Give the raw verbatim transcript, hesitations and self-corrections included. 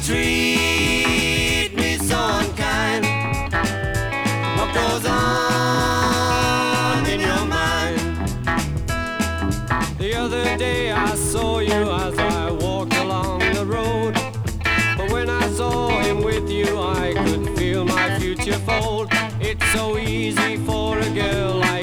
treat me so unkind? What goes on in your mind? The other day I saw you as I walked along the road, but when I saw him with you I could feel my future fold. It's so easy for a girl like